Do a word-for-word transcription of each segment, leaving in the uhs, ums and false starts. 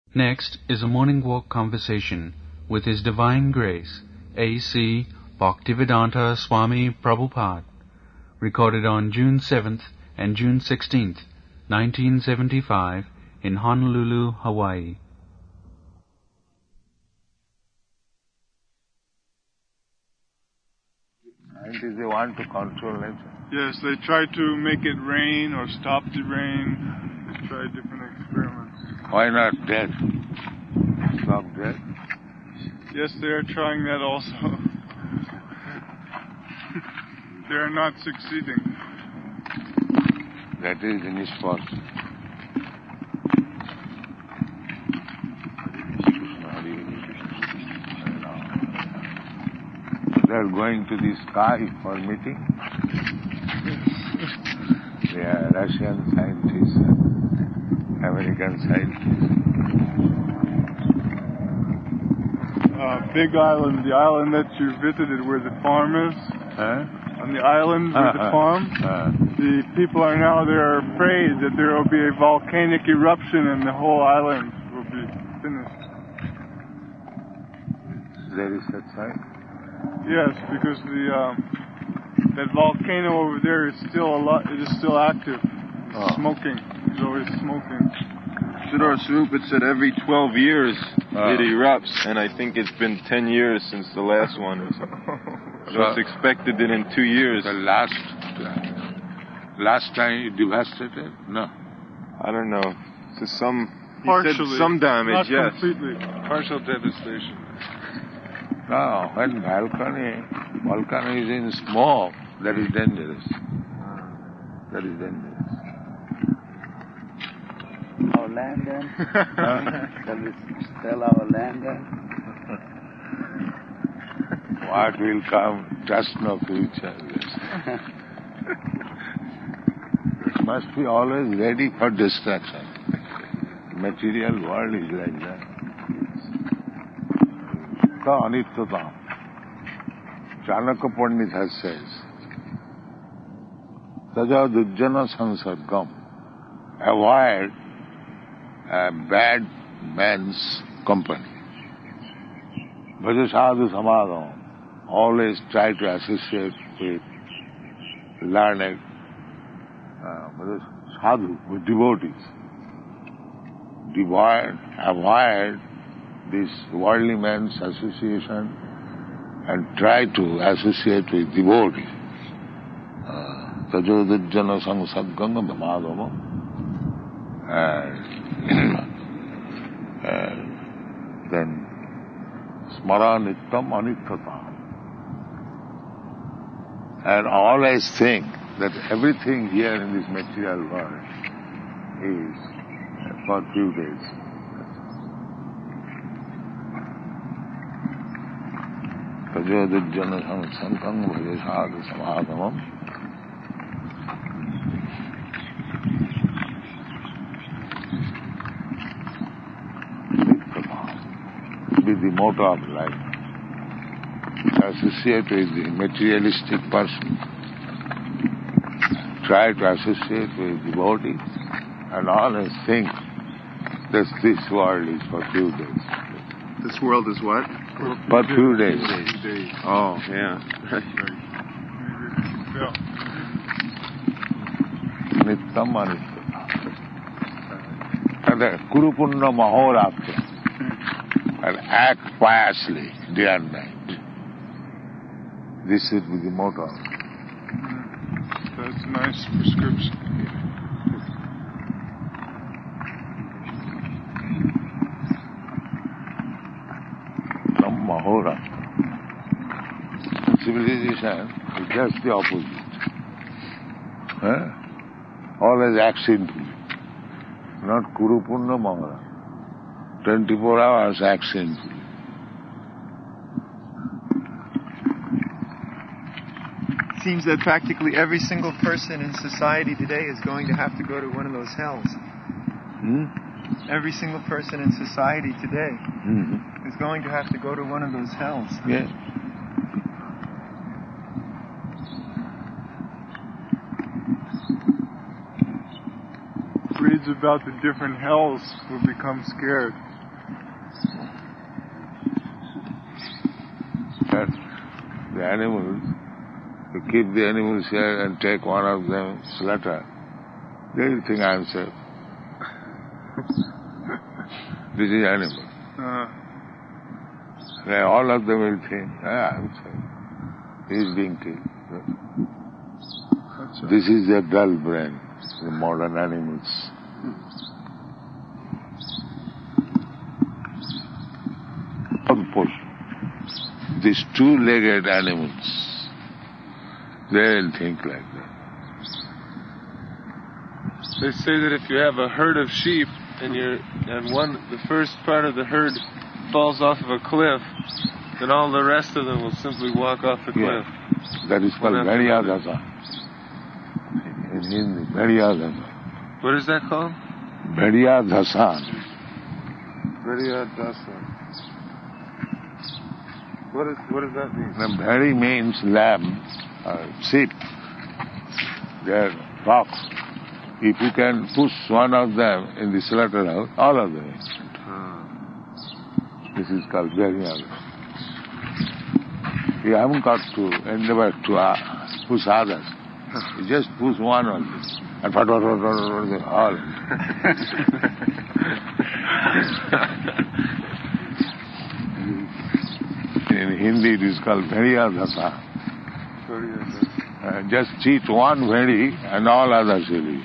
Next is a morning walk conversation with His Divine Grace, A C Bhaktivedanta Swami Prabhupada, recorded on June seventh and June sixteenth, nineteen seventy-five, in Honolulu, Hawaii. Scientists, they want to control nature. Yes, they try to make it rain or stop the rain. They try different experiments. Why not death? Stop death? Yes, they are trying that also. They are not succeeding. That is impossible. They are going to the sky for meeting. They are Russian scientists and American scientists. Uh, Big Island, the island that you visited where the farm is. Huh? On the island with the Uh-huh. farm, Uh, the people are now, they're afraid that there will be a volcanic eruption and the whole island will be finished. there is such sign. Yes, because the um, that volcano over there is still a lot. It is still active. It's Oh. smoking. It's always smoking. Siddhar Swarup, it said every twelve years Ah. it erupts, and I think it's been ten years since the last one. So it's expected that in two years. The last, last time it devastated? No. I don't know. So some, he Partially. said some damage, Not yes. completely. Partial devastation. No, when volcano, volcano is in smoke, that is dangerous. That is dangerous. Our land then? Shall we sell our land then? What will come, trust no future. It must be always ready for destruction. Material world is like that. The Anityata. Chanakya Pandit has says, Taja Dujjana Sansargam. Avoid a bad man's company. Bhaja sadhu samadham. Always try to associate with learned, uh, sadhu, with devotees. Avoid, avoid this worldly man's association and try to associate with devotees. Tajodajjana sangsargam madhava. And then smara nittam anityata. And always think that everything here in this material world is for few days. Tajodajjana sangsargam bhaja sadhu samadhamam. Be the motto of life. Associate with the materialistic person. Try to associate with devotees and always think that this world is for few days. This world is what? For few days. Days. Oh, yeah. Yeah. Nittam anittam. And the Kurupunna Mahorapya. And act piously day and night. This should be the motto. That's a nice prescription. From Mahorapya. Civilization is just the opposite. Huh? Always act simply. Not Kurupunna Mahorapya. twenty-four hours act simply. Seems that practically every single person in society today is going to have to go to one of those hells. Hmm? Every single person in society today Mm-hmm. is going to have to go to one of those hells. Yeah. Reads about the different hells will become scared. That the animals, you keep the animals here and take one of them, slaughter, they will think I am safe. This is animal. Uh, And all of them will think, ah, I am safe. He is being killed. that's right. This is their dull brain, the modern animals. Push. These two-legged animals, they will think like that. They say that if you have a herd of sheep and you're and one the first part of the herd falls off of a cliff, then all the rest of them will simply walk off the cliff. Yeah. That is called One after Bhadiyadasa. In Hindi, Bhadiyadasa. What is that called? Bhadiyadasa. Bhadiyadasa. What is what does that mean? The Bhadi means lamb, uh, sheep. They are flocks. If you can push one of them in the slaughterhouse, all of them. This is called Bhadiyadasa. You haven't got to endeavor to uh, push others. You just push one of them. And pat, pat, pat, pat, pat, all. In Hindi it is called Bhadiyadasa. Uh, just cheat one Bhadi and all others will be.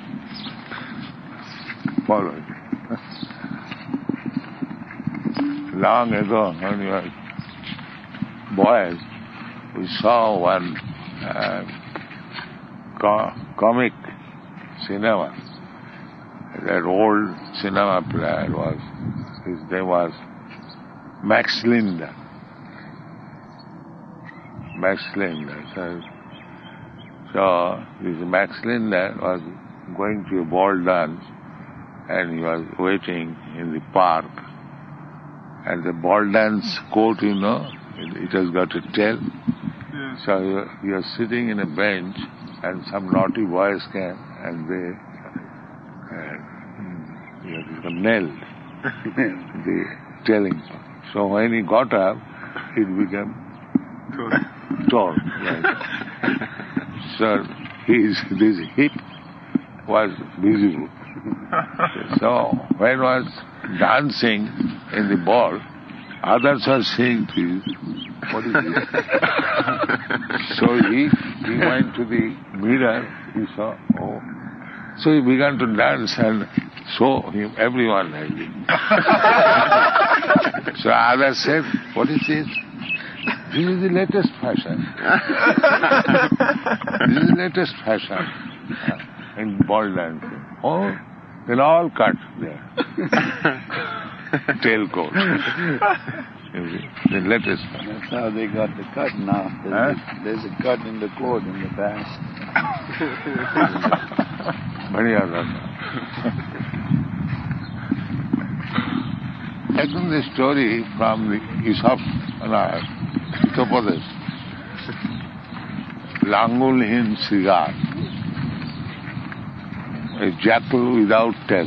Follow it. Long ago, when we were boys, we saw one uh, co- comic cinema. That old cinema player was, his name was Max Linder. Max Linder. So, so this Max Linder was going to a ball dance and he was waiting in the park. And the ball dance coat, you know, it, it has got a tail. Yeah. So you, you are sitting in a bench and some naughty boys came and they uh, you know, nailed the tailing part. So when he got up, it became torn. Right? So his, this hip was visible. So when was dancing in the ball, others are saying to you, what is this? So he, he went to the mirror, he saw, oh. So he began to dance and show him, everyone like it. So others said, what is this? This is the latest fashion. This is the latest fashion in ball dancing. Oh, then all cut there. Tailcoat. The latest one. That's how they got the cut now. There's, Huh? a, there's a cut in the coat in the back. Bhadiyadasa. Taken the story from the Aesop, no, Hitopodes. Langulhin Sigar. A jackal without tail.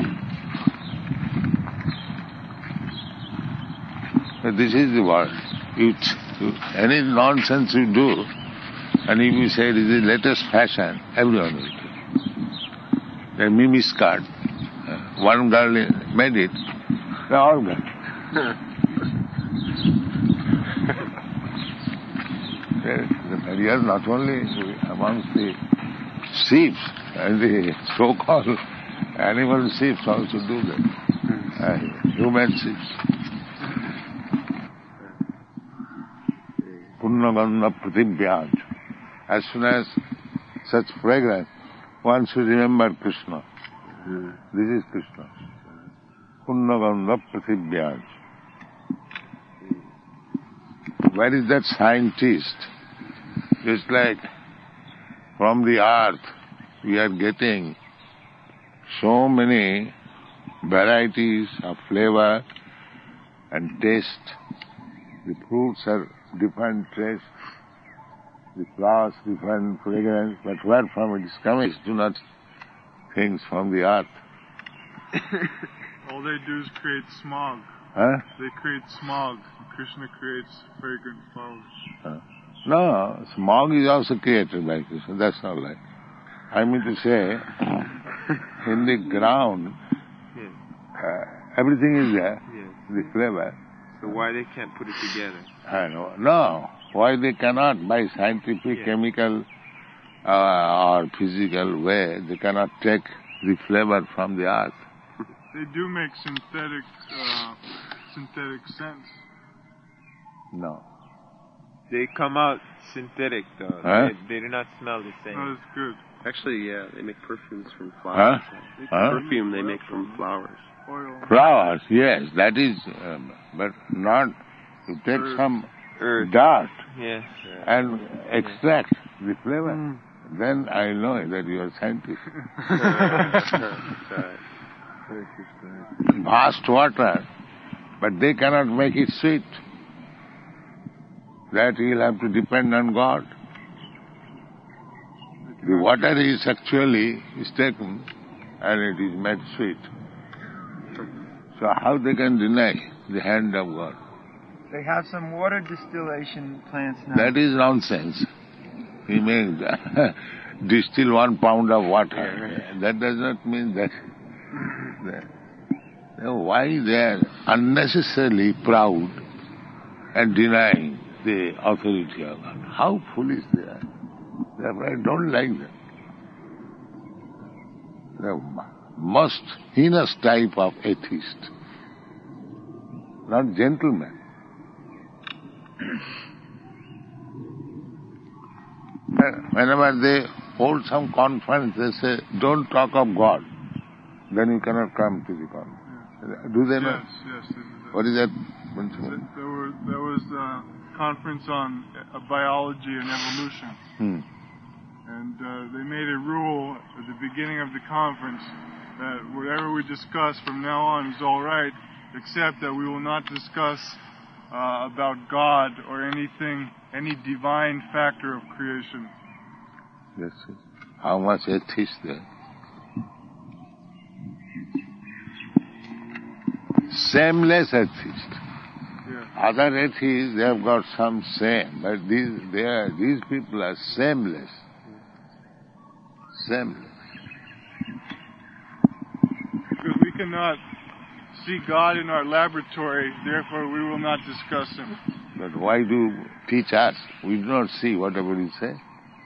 This is the word. It's, any nonsense you do, and if you say it is the latest fashion, everyone will do. The mimi skirt. One girl made it, they all got it. The barrier not only amongst the sheep, and the so-called animal sheep also do that. Uh, human sheep. Punnagandha Pratibhyaj. As soon as such fragrance, one should remember Krishna. This is Krishna. Punnagandha Pratibhyaj. Where is that scientist? Just like from the earth we are getting so many varieties of flavor and taste. The fruits are different taste, the flowers different fragrance, but where from it is coming? Do not things from the earth. All they do is create smog. Huh? They create smog. Krishna creates fragrant flowers. Huh? No, smog is also created by Krishna. That's not right. I mean to say, in the ground, Yes. uh, everything is there, Yes. the flavor. So why they can't put it together? I know. No, why they cannot, by scientific, Yeah. chemical uh, or physical way, they cannot take the flavor from the earth. They do make synthetic, uh, synthetic scents. No. They come out synthetic though. Huh? They, they do not smell the same. Not as good. Actually, yeah, they make perfumes from flowers. Huh? They Huh? Perfume they make from flowers. Oil. Flowers, yes, that is, um, but not to take Earth. some Earth. dirt Yes. and extract the flavor. Then I know that you are scientist. Vast water, but they cannot make it sweet. That you'll have to depend on God. The water is actually is taken and it is made sweet. So how they can deny the hand of God? They have some water distillation plants now. That is nonsense. He may distill one pound of water. That does not mean that. that why they are unnecessarily proud and denying the authority of God? How foolish they are. Therefore, I don't like them. The most heinous type of atheist, not gentlemen. Whenever they hold some conference, they say, don't talk of God. Then you cannot come to the conference. Do they not? Yes, yes. They do that. What is that? Th- There, were, there was a conference on uh, biology and evolution. Hmm. And uh, they made a rule at the beginning of the conference that whatever we discuss from now on is all right, except that we will not discuss uh, about God or anything, any divine factor of creation. That's it. How much atheist there? Sameless atheist. Yeah. Other atheists, they have got some same, but these, they are, these people are sameless. Sameless. Because we cannot see God in our laboratory, therefore we will not discuss Him. But why do you teach us? We do not see whatever you say.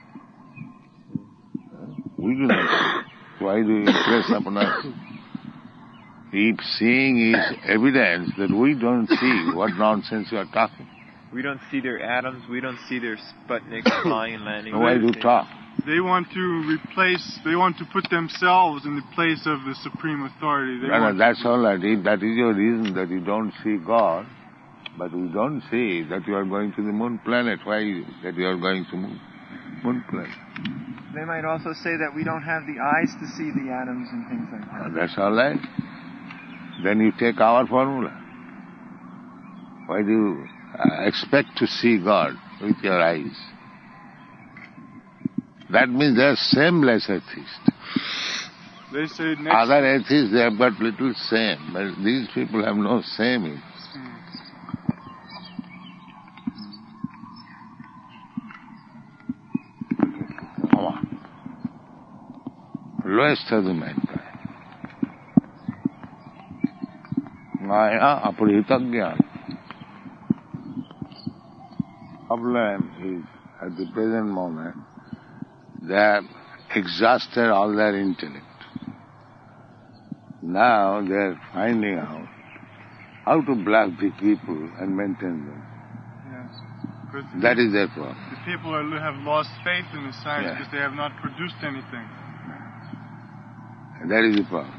We do not see. Why do you impress upon us? If seeing is evidence that we don't see, what nonsense you are talking. We don't see their atoms. We don't see their Sputniks flying and landing. Why do you talk? They want to replace, they want to put themselves in the place of the supreme authority. They No, no, want that's to, all right. If that is your reason that you don't see God, but we don't see that you are going to the moon planet. Why is it that you are going to moon, moon planet? They might also say that we don't have the eyes to see the atoms and things like that. Uh, That's all right. Then you take our formula. Why do you uh, expect to see God with your eyes? That means they are sameless atheists. they say next, Other atheists, they have got little same, but these people have no same. Lowest of the mankind. Maya aprihitagyan. Problem is, at the present moment, they have exhausted all their intellect. Now they are finding out how to block the people and maintain them. yes. But That is their problem. the people are, have lost faith in the science Yeah. because they have not produced anything. That is the problem.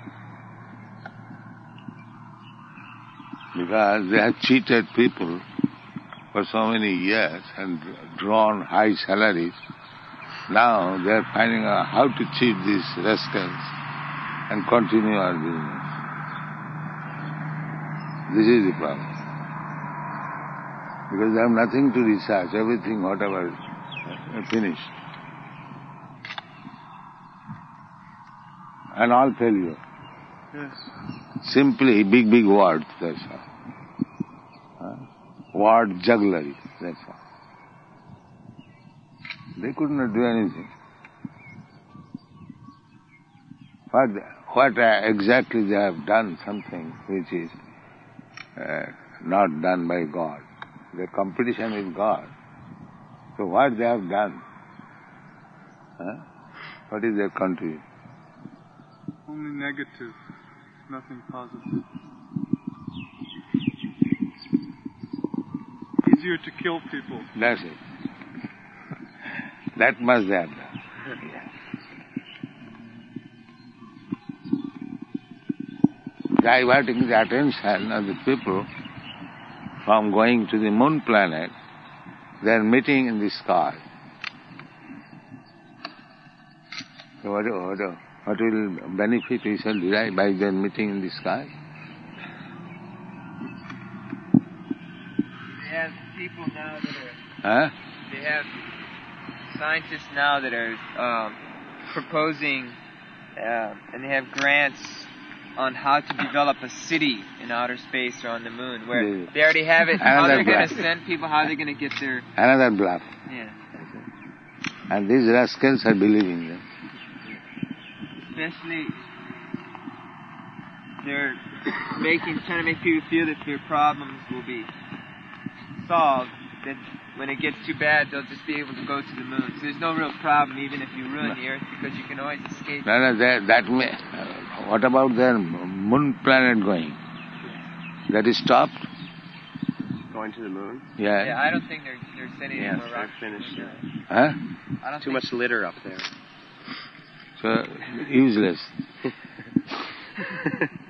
Because they have cheated people for so many years and drawn high salaries. Now they are finding out how to cheat these rascals and continue our business. This is the problem. Because they have nothing to research, everything, whatever, is finished. And all failure. Yes. simply big, big words, that's all. Huh? Word jugglery, that's all. They could not do anything. What, what uh, exactly they have done something which is uh, not done by God. The competition with God. So what they have done? Huh? What is their country? Only negative, nothing positive. Easier to kill people. That's it. That must they have done. Yeah. Diverting the attention of the people from going to the moon planet, they are meeting in the sky. So what, what, what will benefit we shall derive by their meeting in the sky? They have people now that are... Huh? They have scientists now that are um, proposing, uh, and they have grants on how to develop a city in outer space or on the moon, where Yeah. they already have it, how Another they're going to bluff. send people, how they're going to get their... Another bluff. Yeah. And these rascals are believing them. Especially, they're making, trying to make people feel that their problems will be solved, that when it gets too bad, they'll just be able to go to the moon. So there's no real problem, even if you ruin the Earth, because you can always escape. No, no, that, that may, uh, what about their moon planet going? That is stopped? Going to the moon? Yeah. Yeah, I don't think they're, they're sending Yes, any more they're rockets. finished. Yeah. Huh? I don't Too think much litter up there. So, useless.